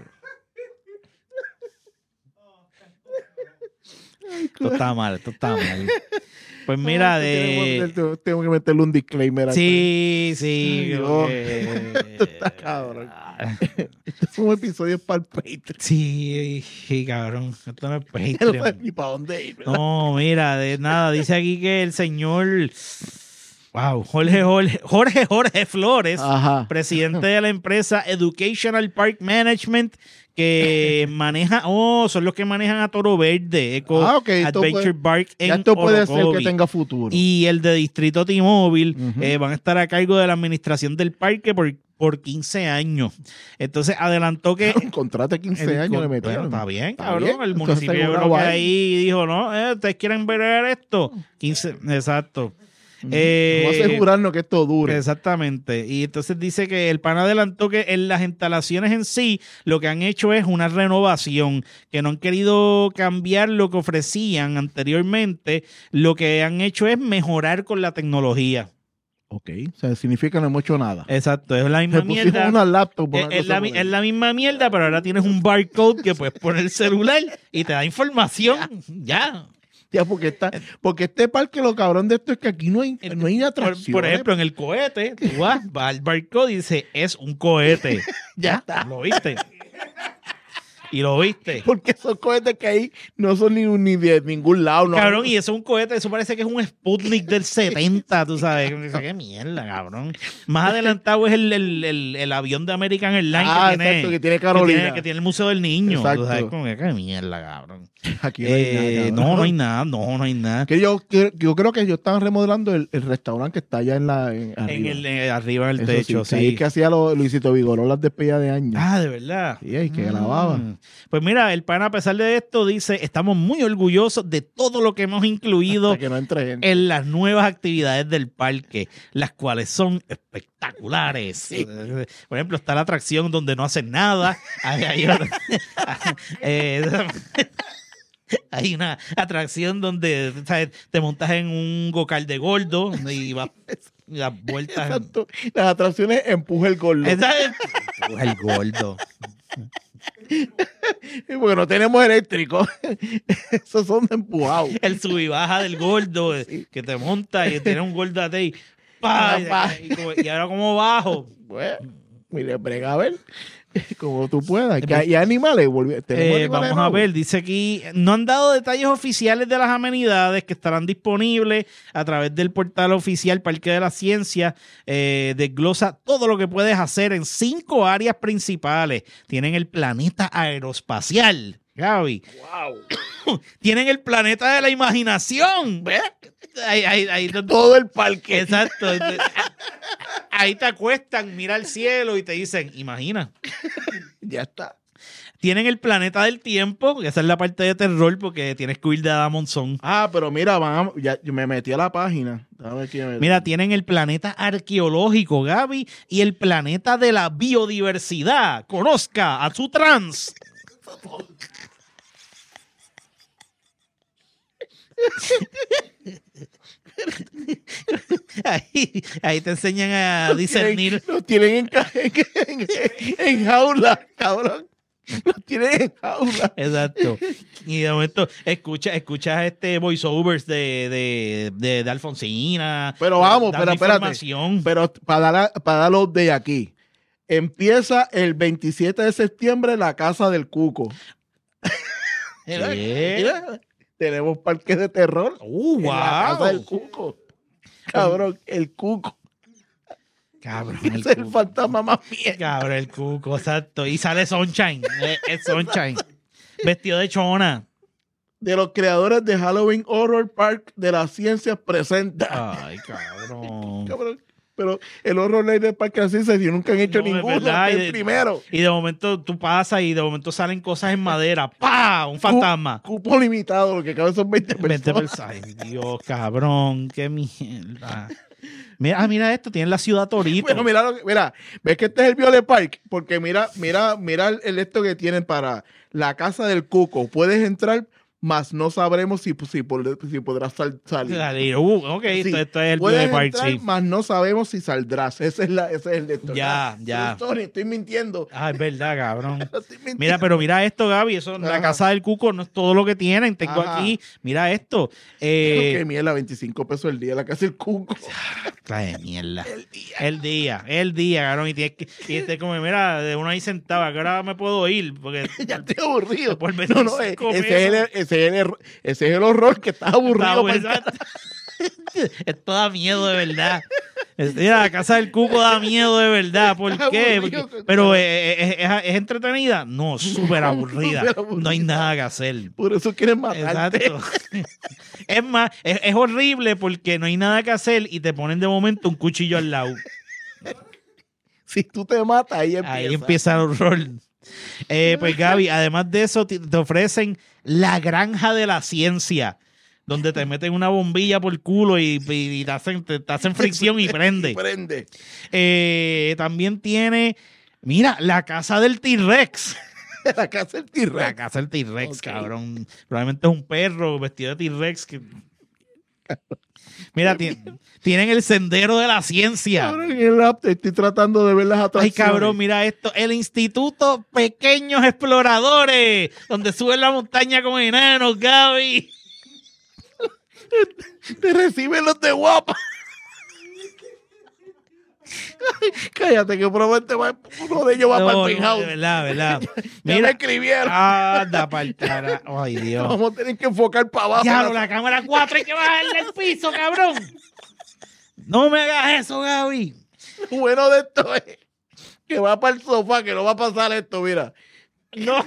Esto está mal, esto está mal. Pues mira, de... Tengo, tengo que meterle un disclaimer aquí. Sí, sí. Ay, creo Dios. que- Esto está cabrón. Este fue un episodio para el Patreon. Sí, sí, cabrón. Esto no es No sabes Patreon. ni para dónde ir. ¿verdad? No, mira, de nada. Dice aquí que el señor... Wow, Jorge Jorge, Jorge, Jorge Flores, Ajá. presidente de la empresa Educational Park Management, que maneja... Oh, son los que manejan a Toro Verde, Eco Ah, ok, esto Adventure puede- Park en Ya esto puede ser Orocovi. que tenga futuro. Y el de Distrito T-Mobile Ujú. eh, van a estar a cargo de la administración del parque por, por quince años. Entonces adelantó que... Un contrato de quince el años con- le metieron. Bueno, está bien, Está cabrón. bien. El Entonces, municipio yo creo asegurado que ahí. ahí dijo, no, eh, ustedes quieren ver esto. quince, exacto. Ujú. Eh, Vamos a asegurarnos que esto dure. Exactamente. Y entonces dice que el pan adelantó que en las instalaciones en sí lo que han hecho es una renovación, que no han querido cambiar lo que ofrecían anteriormente, lo que han hecho es mejorar con la tecnología. Ok. O sea, significa que no hemos hecho nada. Exacto, es la misma Se pusieron mierda. una laptop. por Es, una es cosa la, por mi- ahí. es la misma mierda, pero ahora tienes un barcode que puedes poner el celular y te da información. Ya. Ya, porque, está, porque este parque, lo cabrón de esto es que aquí no hay, no hay atracciones. Por, por ejemplo, en el cohete, tú vas, vas al barco y dice, es un cohete. Ya está. ¿Lo viste? Y lo viste. Porque esos cohetes que hay no son ni, ni de ningún lado. No. Cabrón, y eso es un cohete, eso parece que es un Sputnik del setenta, tú sabes. Qué mierda, cabrón. Más adelantado es el, el, el, el avión de American Airlines ah, que, tiene, exacto, que tiene Carolina. Que tiene, que tiene el Museo del Niño. Exacto. Tú sabes, como, qué mierda, cabrón. Aquí no hay eh, nada. No, no hay nada, no, no hay nada. Que yo, que, yo creo que ellos estaban remodelando el, el restaurante que está allá en la en arriba. En el, en, arriba del Eso techo, sí. sí. Ahí que hacía lo, Luisito Vigoró las despedidas de años. Ah, de verdad. Sí, ahí que grababa. Mm. Pues mira, el pana, a pesar de esto, dice, estamos muy orgullosos de todo lo que hemos incluido Hasta que no entre gente. en las nuevas actividades del parque, las cuales son espectaculares. Sí. Por ejemplo, está la atracción donde no hacen nada. Hay, hay, eh, hay una atracción donde, ¿sabes?, te montas en un gocal de gordo y vas y das vueltas. Exacto. Las atracciones empuja el gordo. Esa es empuja el gordo. Porque no tenemos eléctrico. Esos son de empujados. El sub y baja del gordo, sí, que te monta y tiene un gordo a ti. ¡Pah! Y, y, y ahora como bajo. Bueno, mire, brega a ver. Como tú puedas. Que hay animales. Volví, eh, animales vamos a ver, dice aquí, no han dado detalles oficiales de las amenidades que estarán disponibles a través del portal oficial Parque de la Ciencia. Eh, desglosa todo lo que puedes hacer en cinco áreas principales. Tienen el planeta aeroespacial, Gaby. Wow. Tienen el planeta de la imaginación. ¿Ves? Ahí, ahí, ahí, todo el parque. Exacto. Ahí te acuestan, mira al cielo y te dicen, imagina. Ya está. Tienen el planeta del tiempo, que esa es la parte de terror porque tienes que huir de Adamonzón. Ah, pero mira, van a, ya, yo me metí a la página. Me mira, tienen el planeta arqueológico, Gaby, y el planeta de la biodiversidad. Conozca a su trans. Ahí, ahí te enseñan a los discernir. Tienen, los tienen en, en, en, en jaula, cabrón. Los tienen en jaula. Exacto. Y de momento escucha, escuchas este voiceovers de, de, de, de Alfonsina. Pero vamos, pero espérate. Pero para dar, para dar los de aquí. Empieza el veintisiete de septiembre la Casa del Cuco. Mira, mira. Tenemos parques de terror. Uh, wow. En la Casa del Cuco. Cabrón, el Cuco. Cabrón, el es el fantasma más bien. Cabrón, el Cuco, exacto. Y sale Sunshine. Es, es Sunshine. Vestido de chona. De los creadores de Halloween Horror Park de las Ciencias presenta. Ay, cabrón. Cabrón. Pero el Horror Night del Parque de las Ciencias nunca han hecho no, ninguno. Verdad, el y de, primero. Y de momento tú pasas y de momento salen cosas en madera. ¡Pah! Un fantasma. Cupo, cupo limitado, lo que cabe son veinte personas. veinte personas. Ay, Dios, cabrón. Qué mierda. Mira, ah, mira esto, tiene la ciudad Torito. Bueno, mira, lo que, mira, ves que este es el Violet Park, porque mira, mira, mira el, el esto que tienen para la Casa del Cuco. Puedes entrar, mas no sabremos si, si, si podrás sal, salir. salir. Uh, ok, sí, esto, esto es el Violet Park, entrar, sí. Mas no sabemos si saldrás. Ese es, la, ese es el de esto. Ya, ya. Estoy, estoy mintiendo. Ah, es verdad, cabrón. Mira, pero mira esto, Gaby. Eso, la Casa del Cuco no es todo lo que tienen. Tengo Ajá. aquí, mira esto. Eh, Qué mierda, veinticinco pesos el día la Casa del Cuco. Trae mierda. El día. El día, el día, cabrón. Y tienes que, y este como, mira, de uno ahí sentado, ¿a qué hora me puedo ir? Porque ya estoy aburrido. Por no, no, ese es, el, ese, es el, ese es el horror que estás aburrido. Está Esto da miedo de verdad. Mira, la Casa del Cuco da miedo de verdad. ¿Por qué? Porque, pero es, es, es, es entretenida. No, súper aburrida. No hay nada que hacer. Por eso quieren matarte. Exacto. Es más, es, es horrible porque no hay nada que hacer y te ponen de momento un cuchillo al lado. Si tú te matas, ahí empieza. Ahí empieza el horror. Eh, pues Gaby, además de eso, te, te ofrecen la granja de la ciencia, donde te meten una bombilla por el culo y, y, y te, hacen, te, te hacen fricción y prende. Y prende. Eh, también tiene, mira, la casa del T-Rex. La casa del T-Rex. La casa del T-Rex, okay. Cabrón. Probablemente es un perro vestido de T-Rex. Que... Mira, tienen, tienen el sendero de la ciencia. Cabrón, en el app estoy tratando de ver las atracciones. Ay, cabrón, mira esto. El Instituto Pequeños Exploradores, donde suben la montaña con enanos, Gaby. Te reciben los de guapa. Cállate, que probablemente va, uno de ellos va no, para el no, penthouse. de verdad, verdad. Mira, me escribieron. Anda para el cara. Ay, Dios. Vamos a tener que enfocar para abajo. Ya, la cámara cuatro, hay que bajarle el piso, cabrón. No me hagas eso, Gaby. Lo bueno de esto es que va para el sofá, que no va a pasar esto, mira. No.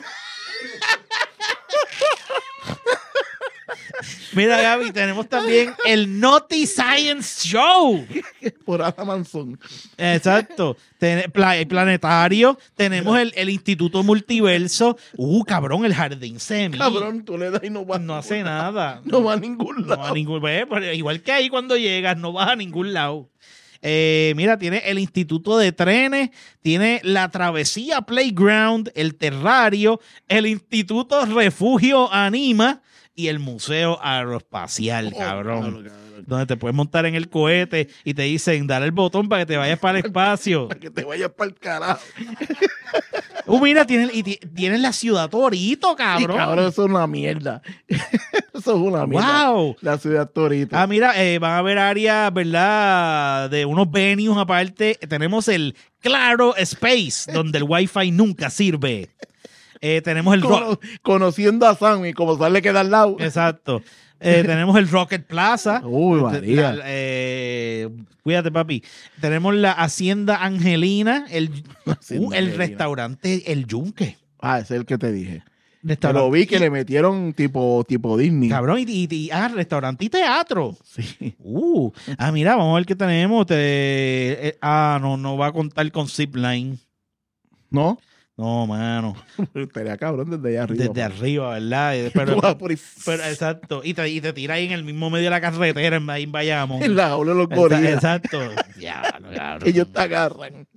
Mira, Gaby, tenemos también el Naughty Science Show. Por Ada Manzón. Exacto. Ten, pla, planetario. Tenemos el, el Instituto Multiverso. Uh, cabrón, el Jardín Semi. Cabrón, tú le das y no va. No hace nada. No va a ningún lado. No va a ningún lado. Igual que ahí cuando llegas, no vas a ningún lado. Eh, mira, tiene el Instituto de Trenes, tiene la Travesía Playground, el Terrario, el Instituto Refugio Anima y el Museo Aeroespacial, Oh, cabrón. claro, cabrón. Donde te puedes montar en el cohete y te dicen, dale el botón para que te vayas para el espacio. Para que te vayas para el carajo. Uh, mira, tienen, y tienen la Ciudad Torito, cabrón. Sí, cabrón, eso es una mierda. Eso es una mierda. Wow. La Ciudad Torito. Ah, mira, eh, van a haber áreas, ¿verdad? De unos venues aparte. Tenemos el Claro Space, donde el Wi-Fi nunca sirve. Eh, tenemos el Cono- Rock. Conociendo a Sam y como Sam le queda al lado. Exacto. Eh, tenemos el Rocket Plaza. Uy, María. La- eh, cuídate, papi. Tenemos la Hacienda Angelina, el, Hacienda uh, el Angelina. restaurante El Yunque. Ah, ese es el que te dije. Te Restaurante- lo vi que le metieron tipo, tipo Disney. Cabrón, y, y- y- ah, restaurante y teatro. Sí. Uh, ah, mira, vamos a ver qué tenemos. Te- eh, ah, no, no va a contar con Zipline. ¿No? No, mano. Estaría cabrón desde allá arriba. Desde papá. arriba, ¿verdad? Eh, Pero, Tú vas por ahí, pero, exacto. Y te, y te tira ahí en el mismo medio de la carretera, en, ahí en Bayamón. en la jaula de los Exa- gorilas. Exacto. Ya, no, cabrón. Ellos te agarran.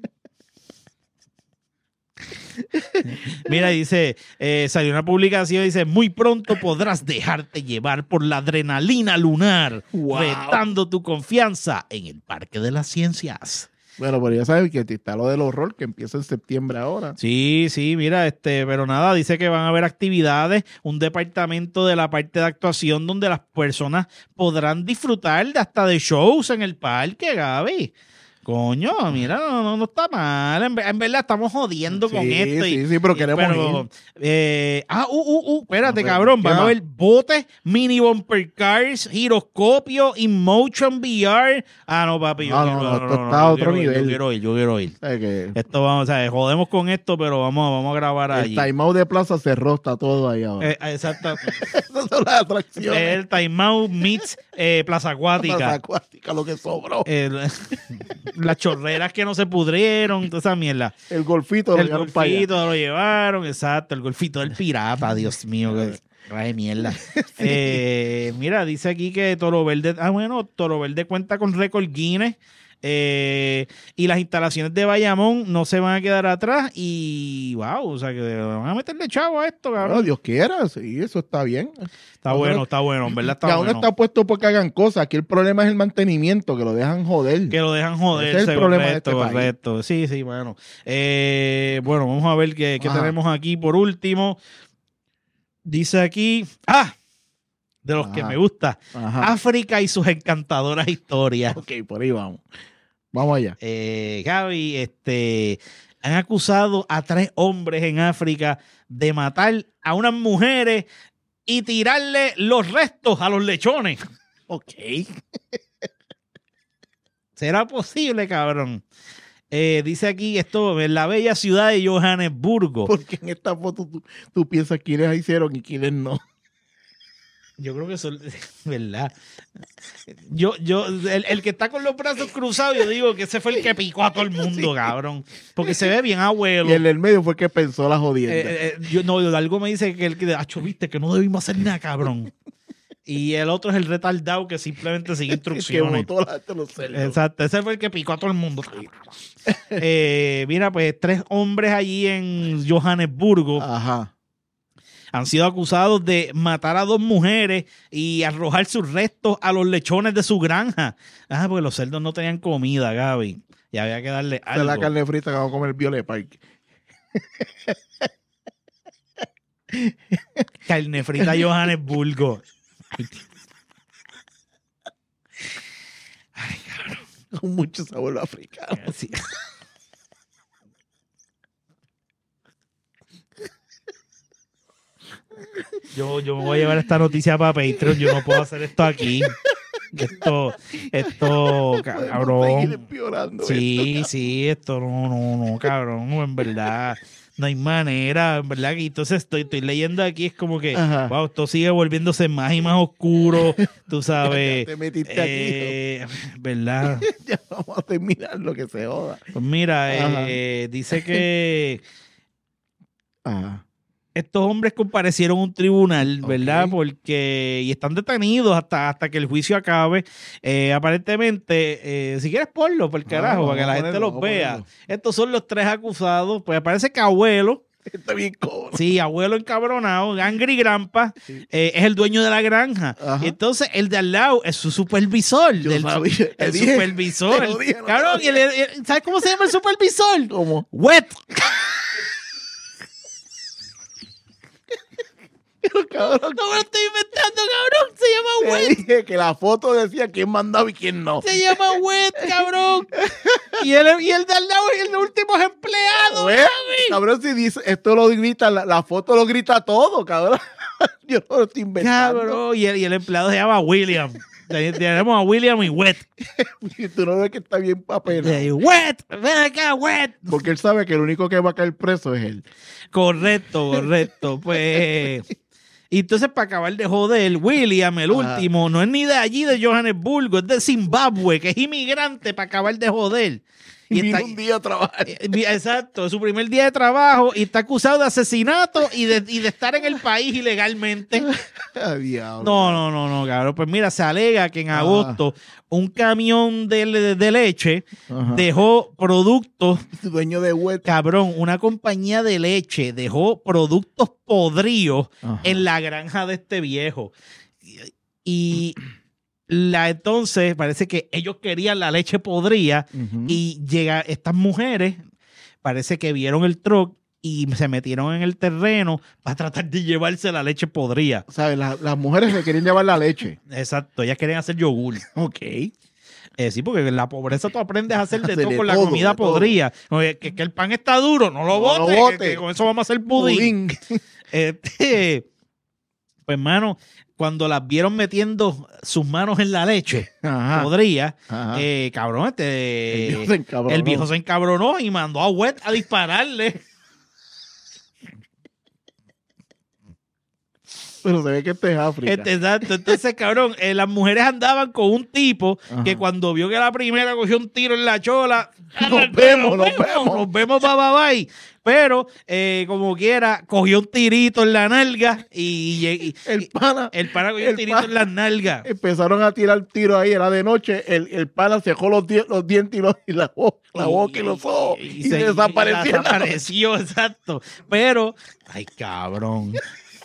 Mira, dice, eh, salió una publicación, dice, muy pronto podrás dejarte llevar por la adrenalina lunar, Wow. retando tu confianza en el Parque de las Ciencias. Bueno, pero ya sabes que está lo del horror que empieza en septiembre ahora. Sí, sí, mira, este, pero nada, dice que van a haber actividades, un departamento de la parte de actuación donde las personas podrán disfrutar de hasta de shows en el parque, Gaby. Coño, mira, no, no, no está mal. En, ver- en verdad estamos jodiendo con Sí, esto. y- sí, sí, pero queremos pero, ir. eh, ah, uh, uh, uh, espérate, No, pero, cabrón. ¿qué Van a más? haber botes, mini bumper cars, giroscopio, InMotion V R. Ah, no, papi. Yo No, quiero, no, no, esto no, está a yo otro quiero ir, nivel. Yo quiero ir, yo quiero ir. ¿Sabes qué? Esto vamos, o sea, jodemos con esto, pero vamos, vamos a grabar El allí. timeout de Plaza cerró, está todo ahí ahora. Eh, exacto. Esas son las atracciones. El timeout meets eh, Plaza Acuática. Plaza Acuática, lo que sobró. El- las chorreras que no se pudrieron, toda esa mierda. El golfito lo El llevaron para allá. golfito lo llevaron, exacto. El golfito del pirata, Dios mío, que trae mierda. Eh, mira, dice aquí que Toro Verde, ah, bueno, Toro Verde cuenta con récord Guinness. eh, y las instalaciones de Bayamón no se van a quedar atrás. Y wow, o sea que van a meterle chavo a esto, Bueno, cabrón. Dios quiera, sí, eso está bien. Está bueno, está bueno, en verdad está Cada uno bueno. está puesto porque hagan cosas. Aquí el problema es el mantenimiento, que lo dejan joder. Que lo dejan joder. Ese es el problema de correcto, este país. correcto. Sí, sí, bueno. Eh, bueno, vamos a ver qué, qué Ajá. tenemos aquí por último. Dice aquí, ah, de los que Ajá. me gusta, Ajá. África y sus encantadoras historias. Ok, por ahí vamos. Vamos allá. Eh, Gaby, este, han acusado a tres hombres en África de matar a unas mujeres y tirarle los restos a los lechones. Ok. ¿Será posible, cabrón? Eh, dice aquí esto, en la bella ciudad de Johannesburgo. Porque en esta foto tú, tú piensas quiénes la hicieron y quiénes no. Yo creo que eso es verdad. Yo, yo, el, el que está con los brazos cruzados, yo digo que ese fue el que picó a todo el mundo, cabrón. Porque se ve bien abuelo. Y el del medio fue el que pensó la jodienda. Eh, eh, yo, no, algo me dice que el que, acho, viste, que no debimos hacer nada, cabrón. Y el otro es el retardado que simplemente sigue que instrucciones. botó la de los cerdos. Exacto, ese fue el que picó a todo el mundo. Eh, mira, pues tres hombres allí en Johannesburgo Ajá. han sido acusados de matar a dos mujeres y arrojar sus restos a los lechones de su granja. Ah, porque los cerdos no tenían comida, Gaby. Y había que darle Esa es algo. la carne frita que vamos a comer el Violet Park. Carne frita Johannesburgo. Con mucho sabor africano. Sí. Yo, yo me voy a llevar esta noticia para Patreon. Yo no puedo hacer esto aquí. Esto, esto, cabrón. Sí, esto. sí, esto no, no, no, cabrón. En verdad, no hay manera, en verdad. Y entonces estoy, estoy leyendo aquí, es como que, Ajá. wow, esto sigue volviéndose más y más oscuro. Tú sabes. Ya te metiste eh, aquí. ¿Verdad? Ya vamos a terminar lo que se joda. Pues mira, eh, dice que. Ajá. Estos hombres comparecieron a un tribunal, ¿verdad? Okay. Porque y están detenidos hasta, hasta que el juicio acabe. Eh, aparentemente, eh, si quieres ponlo, por el carajo, no, para que la gente los vea. Estos son los tres acusados. Pues parece que Abuelo, está bien cobrón. Sí, Abuelo encabronado, Angry Grandpa, sí. eh, es el dueño de la granja. Ajá. Y entonces el de al lado es su supervisor. Yo del, sabía, el dije, supervisor. Dije, no cabrón, y el, el, ¿sabes cómo se llama el supervisor? ¿Cómo? Wet. Pero, cabrón, no me lo estoy inventando, cabrón. Se llama Wet. Dije que la foto decía quién mandaba y quién no. Se llama Wet, cabrón. Y el, y el de al lado es el último empleado. Cabrón, si dice, esto lo grita, la, la foto lo grita todo, cabrón. Yo no lo estoy inventando. Cabrón, y el, y el empleado se llama William. Tenemos a William y Wet. Y tú no ves que está bien papel. Wet, ven acá, Wet. Porque él sabe que el único que va a caer preso es él. Correcto, correcto. Pues. Y entonces, para acabar de joder, William, el Ajá. último, no es ni de allí, de Johannesburgo, es de Zimbabue, que es inmigrante para acabar de joder. Y, y está un día a trabajar. Exacto, es su primer día de trabajo y está acusado de asesinato y de, y de estar en el país ilegalmente. Diablo. No, no, no, no, cabrón. Pues mira, se alega que en agosto ah. un camión de, de, de leche Ajá. dejó productos. Dueño de Wet. Cabrón, una compañía de leche dejó productos podridos Ajá. en la granja de este viejo. Y. La, entonces parece que ellos querían la leche podrida uh-huh. y llega estas mujeres, parece que vieron el truck y se metieron en el terreno para tratar de llevarse la leche podrida. ¿Sabes? La, las mujeres se querían llevar la leche. Exacto, ellas querían hacer yogur. Ok. Eh, sí, porque en la pobreza tú aprendes a hacer de todo con la comida podrida. Que, que, que el pan está duro, no lo botes, no lo bote. que, que con eso vamos a hacer pudín. pudín. Este, pues, hermano, cuando las vieron metiendo sus manos en la leche, Ajá. podría, Ajá. Eh, cabrón, este, el viejo, el viejo se encabronó y mandó a Wet a dispararle. Pero se ve que este es África. Este, exacto. Entonces, cabrón, eh, las mujeres andaban con un tipo Ajá. que cuando vio que la primera cogió un tiro en la chola, nos vemos, nos vemos. Nos vemos, bye, bye, bye. Pero, eh, como quiera, cogió un tirito en la nalga y, y, y el pana el pana cogió un tirito pana, en la nalga. Empezaron a tirar tiro ahí, era de noche, el, el pana cejó los, di los dientes y, los, y la, boca, la boca y, y los ojos y, y, y se, desapareció. Y desapareció, exacto. Pero, ay, cabrón.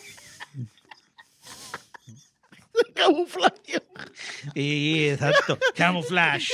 Camuflaje. Sí, exacto. Camuflaje.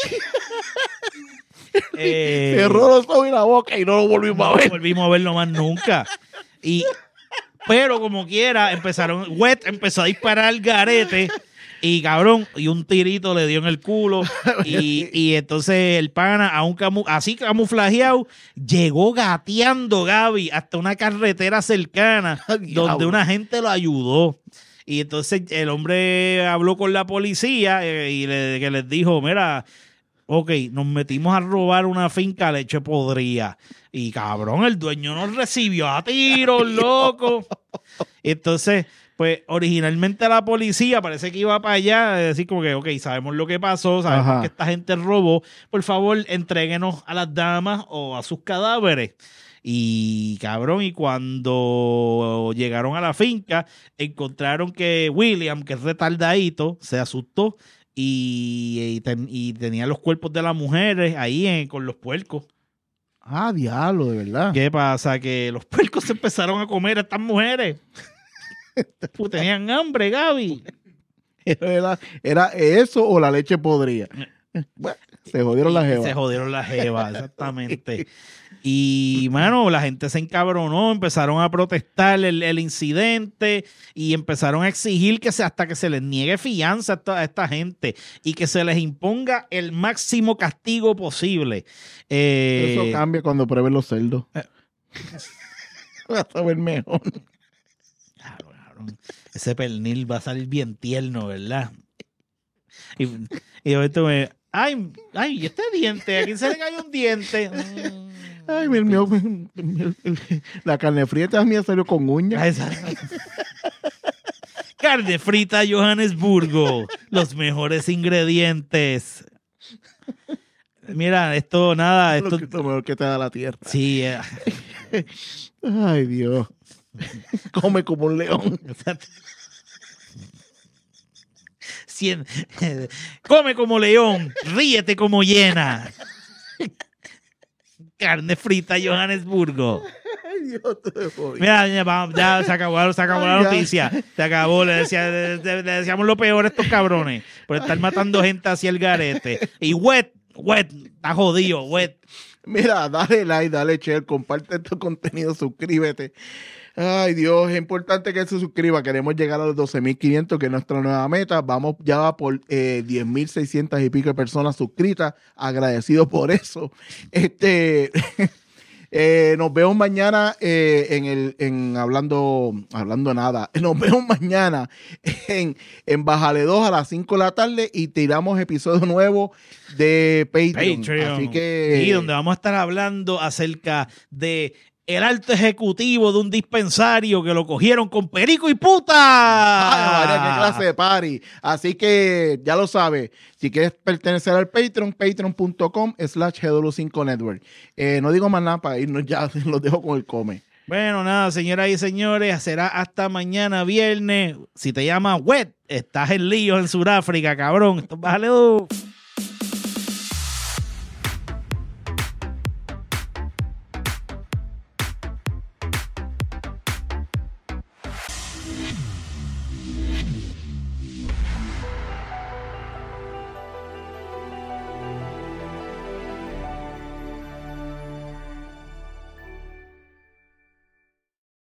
Eh, cerró los ojos y la boca y no lo volvimos no a ver. No volvimos a verlo más nunca. Y, pero como quiera, empezaron, Wet empezó a disparar al garete y cabrón, y un tirito le dio en el culo. Y, y entonces el pana, aún camu, así camuflajeado, llegó gateando, Gaby, hasta una carretera cercana donde una gente lo ayudó. Y entonces el hombre habló con la policía eh, y le, que les dijo, mira, ok, nos metimos a robar una finca de leche podrida. Y cabrón, el dueño nos recibió a tiros, loco. Entonces, pues originalmente la policía parece que iba para allá, decir como que, ok, sabemos lo que pasó, sabemos Ajá. que esta gente robó, por favor, entréguenos a las damas o a sus cadáveres. Y cabrón, y cuando llegaron a la finca, encontraron que William, que es retardadito, se asustó y, y, ten, y tenía los cuerpos de las mujeres ahí en, con los puercos. Ah, diablo, de verdad. ¿Qué pasa? Que los puercos se empezaron a comer a estas mujeres. Pues tenían hambre, Gaby. ¿Era, ¿Era eso o la leche podrida? Bueno, se jodieron las jevas. Se jodieron las jevas, exactamente. Y, mano, la gente se encabronó, empezaron a protestar el, el incidente y empezaron a exigir que se, hasta que se les niegue fianza a esta, a esta gente y que se les imponga el máximo castigo posible. Eh, Eso cambia cuando prueben los cerdos. Eh. Va a saber mejor. Claro, claro. Ese pernil va a salir bien tierno, ¿verdad? Y, y esto me... Ay, ay, este diente, ¿a quién se le cayó un diente? Ay, mi, mi, mi, mi, la carne frita mía salió con uñas. Carne frita Johannesburgo, los mejores ingredientes. Mira, esto nada, esto Lo, que, lo mejor que te da la tierra. Sí. Eh. Ay, Dios. Come como un león. Cien, eh, come como león, ríete como hiena. Carne frita Johannesburgo. Ay, Dios, te voy. Mira, ya, ya se acabó, se acabó Ay, la noticia. Ya. Se acabó. Le, decía, le, le, le decíamos lo peor a estos cabrones por estar matando gente hacia el garete. Y Wet, Wet, está jodido, Wet. Mira, dale like, dale share, comparte este contenido, suscríbete. Ay, Dios, es importante que se suscriba. Queremos llegar a los doce mil quinientos, que es nuestra nueva meta. Vamos ya por eh, diez mil seiscientas y pico de personas suscritas. Agradecidos por eso. Este, eh, nos vemos mañana eh, en el en hablando hablando nada. Nos vemos mañana en, en Bájale dos a las cinco de la tarde y tiramos episodio nuevo de Patreon. Patreon. Así que... Y donde vamos a estar hablando acerca de el alto ejecutivo de un dispensario que lo cogieron con perico y puta. Ay, María, qué clase de party. Así que ya lo sabes. Si quieres pertenecer al Patreon, patreon.com slash G W cinco Network. Eh, no digo más nada para irnos ya, los dejo con el come. Bueno, nada, señoras y señores, será hasta mañana viernes. Si te llamas Wet, estás en lío en Sudáfrica, cabrón. Esto, bájale dos.